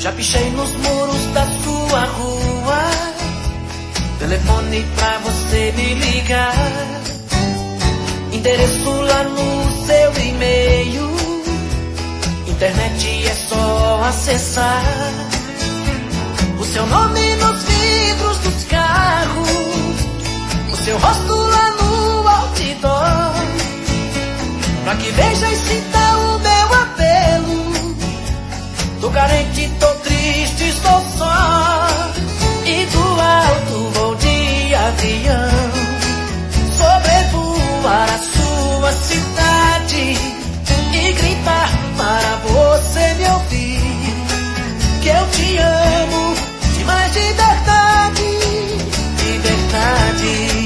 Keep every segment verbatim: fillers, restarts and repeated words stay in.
Já pichei nos muros da sua rua telefone pra você me ligar, endereço lá no seu e-mail, internet é só acessar. O seu nome nos vidros dos carros, o seu rosto lá no outdoor, pra que veja e sinta o meu apelo. Tô carente, tô triste, estou só, e do alto vou de avião sobrevoar a sua cidade e gritar para você me ouvir que eu te amo demais de verdade, de verdade.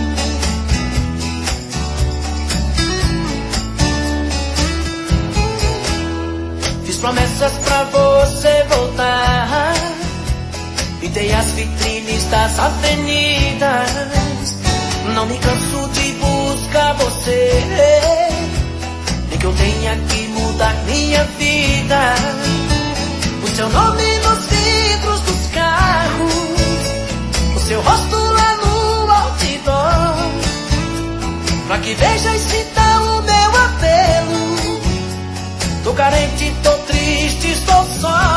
Fiz promessas pra você voltar, pintei as vitrines das avenidas, não me canso de buscar você, nem que eu tenha que mudar minha vida. O seu nome nos vidros dos carros, o seu rosto lá no outdoor, pra que veja e sinta o meu apelo. Tô carente, tô triste, estou só,